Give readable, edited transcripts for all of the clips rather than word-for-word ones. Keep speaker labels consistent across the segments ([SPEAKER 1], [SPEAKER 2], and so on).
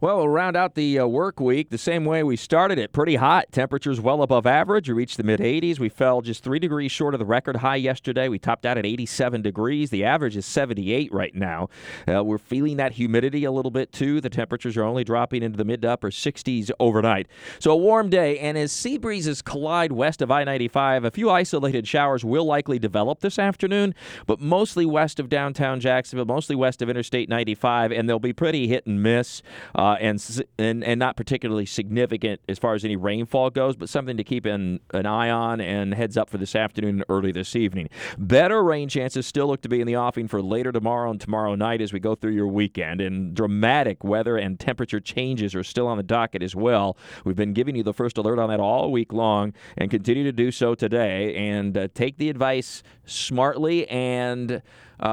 [SPEAKER 1] Well, we'll round out the work week the same way we started it. Pretty hot. Temperatures well above average. We reached the mid-80s. We fell just 3 degrees short of the record high yesterday. We topped out at 87 degrees. The average is 78 right now. We're feeling that humidity a little bit, too. The temperatures are only dropping into the mid to upper 60s overnight. So a warm day, and as sea breezes collide west of I-95, a few isolated showers will likely develop this afternoon, but mostly west of downtown Jacksonville, mostly west of Interstate 95, and they'll be pretty hit and miss. And not particularly significant as far as any rainfall goes, but something to keep an eye on and heads up for this afternoon and early this evening. Better rain chances still look to be in the offing for later tomorrow and tomorrow night as we go through your weekend, and dramatic weather and temperature changes are still on the docket as well. We've been giving you the first alert on that all week long and continue to do so today, and take the advice smartly and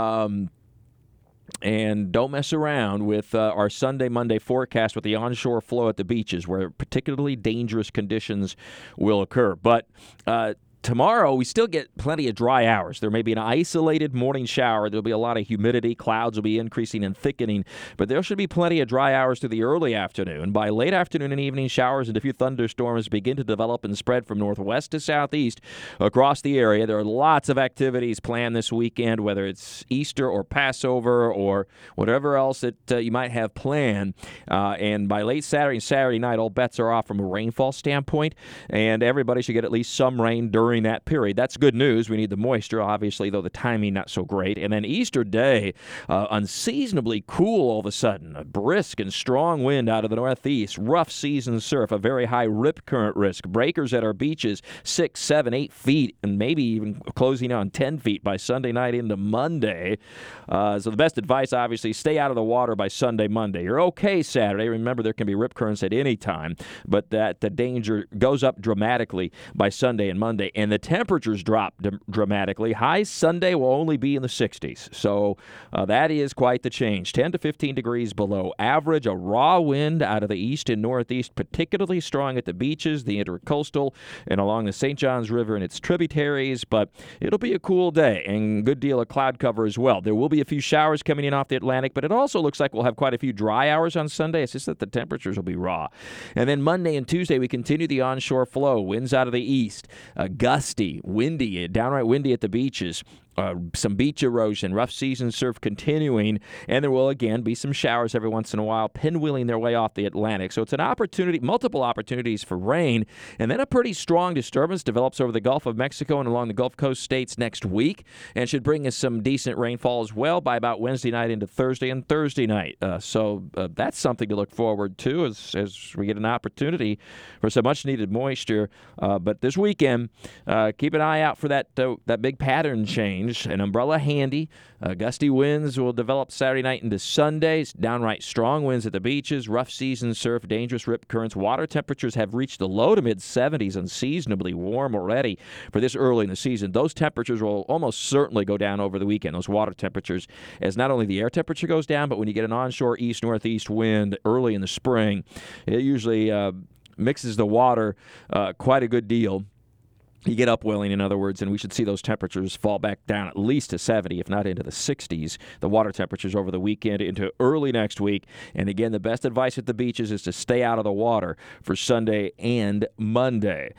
[SPEAKER 1] don't mess around with our Sunday, Monday forecast with the onshore flow at the beaches, where particularly dangerous conditions will occur. But tomorrow, we still get plenty of dry hours. There may be an isolated morning shower. There'll be a lot of humidity. Clouds will be increasing and thickening, but there should be plenty of dry hours through the early afternoon. By late afternoon and evening, showers and a few thunderstorms begin to develop and spread from northwest to southeast across the area. There are lots of activities planned this weekend, whether it's Easter or Passover or whatever else that you might have planned. And by late Saturday and Saturday night, all bets are off from a rainfall standpoint, and everybody should get at least some rain during that period. That's good news. We need the moisture, obviously, though the timing not so great. And then Easter Day, unseasonably cool all of a sudden. A brisk and strong wind out of the northeast. Rough season surf, a very high rip current risk. Breakers at our beaches 6, 7, 8 feet, and maybe even closing on 10 feet by Sunday night into Monday. So the best advice, obviously, stay out of the water by Sunday, Monday. You're okay Saturday. Remember, there can be rip currents at any time, but that the danger goes up dramatically by Sunday and Monday. And the temperatures drop dramatically. High Sunday will only be in the 60s. So that is quite the change. 10 to 15 degrees below average. A raw wind out of the east and northeast, particularly strong at the beaches, the intercoastal, and along the St. Johns River and its tributaries. But it'll be a cool day and good deal of cloud cover as well. There will be a few showers coming in off the Atlantic, but it also looks like we'll have quite a few dry hours on Sunday. It's just that the temperatures will be raw. And then Monday and Tuesday, we continue the onshore flow. Winds out of the east. Gusty, windy, downright windy at the beaches. Some beach erosion, rough season surf continuing, and there will again be some showers every once in a while, pinwheeling their way off the Atlantic. So it's an opportunity, multiple opportunities for rain, and then a pretty strong disturbance develops over the Gulf of Mexico and along the Gulf Coast states next week, and should bring us some decent rainfall as well by about Wednesday night into Thursday and Thursday night. So that's something to look forward to as we get an opportunity for some much-needed moisture. But this weekend, keep an eye out for that big pattern change. An umbrella handy. Gusty winds will develop Saturday night into Sundays. Downright strong winds at the beaches. Rough season surf. Dangerous rip currents. Water temperatures have reached the low to mid-70s. Unseasonably warm already for this early in the season. Those temperatures will almost certainly go down over the weekend. Those water temperatures, as not only the air temperature goes down, but when you get an onshore east-northeast wind early in the spring, it usually mixes the water quite a good deal. You get upwelling, in other words, and we should see those temperatures fall back down at least to 70, if not into the 60s, the water temperatures over the weekend into early next week. And again, the best advice at the beaches is to stay out of the water for Sunday and Monday.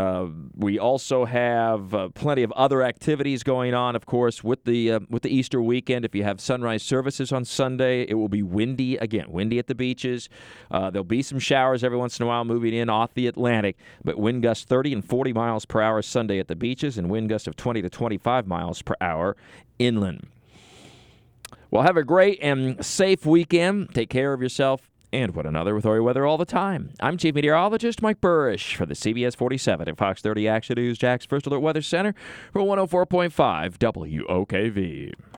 [SPEAKER 1] We also have plenty of other activities going on, of course, with the Easter weekend. If you have sunrise services on Sunday, it will be windy, again, windy at the beaches. There'll be some showers every once in a while moving in off the Atlantic, but wind gusts 30 and 40 miles per hour Sunday at the beaches, and wind gusts of 20 to 25 miles per hour inland. Well, have a great and safe weekend. Take care of yourself and one another with our weather all the time. I'm Chief Meteorologist Mike Burrish for the CBS 47 and Fox 30 Action News Jack's First Alert Weather Center for 104.5 WOKV.